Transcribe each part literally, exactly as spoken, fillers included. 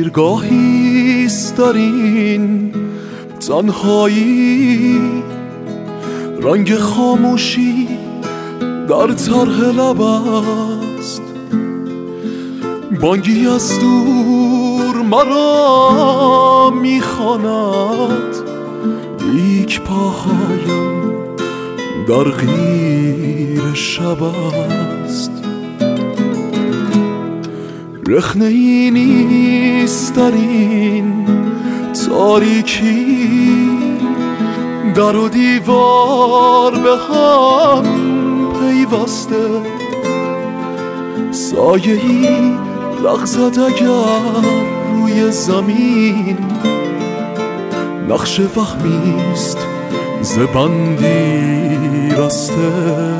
دلگاهیست در این تنهایی، رنگ خاموشی در طرح لب است. بانگی از دور مرا میخواند، لیک پاهایم در غیر شب است. رخنه ای نیست در این تاریکی، در و دیوار به هم پیوسته. سایه‌ای لغزد اگر روی زمین، نقش وهمیست ز بندی رسته.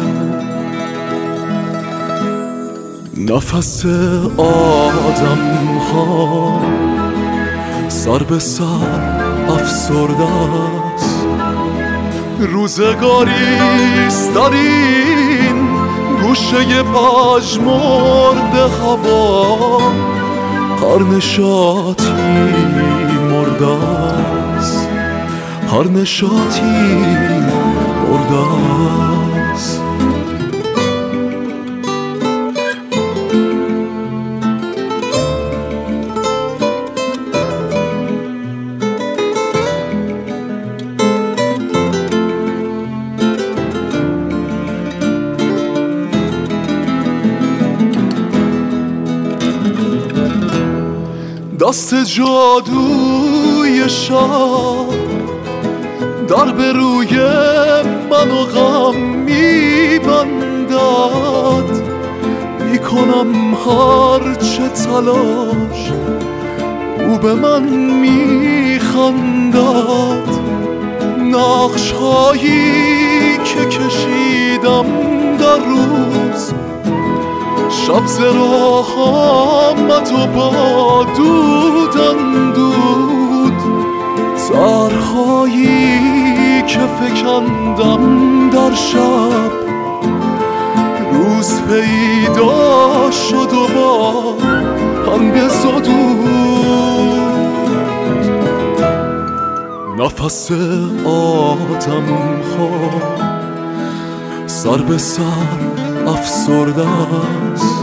نفس آدم ها سر به سر افسرده است. روزگاریست در این گوشه پژمرده هوا، هر نشاطی مرده است، هر نشاطی مرده است. دست جادوی شب در به روی من و غم میبندد. میکنم هر چه تلاش، او به من میخندد. نقش هایی که کشیدم در روز، شب ز راه آمد و با دودم دود. طرح‌هایی که فکندم در شب، روز پیدا شد و با هم بزدود. نفس آدم ها سر به سر افسرده است.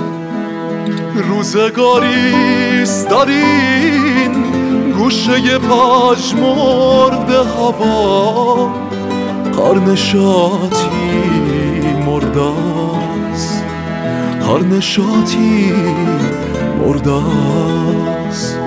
روزگاریست در این گوشه پژمرده هوا، هر نشاطی مرده است، هر نشاطی مرده است.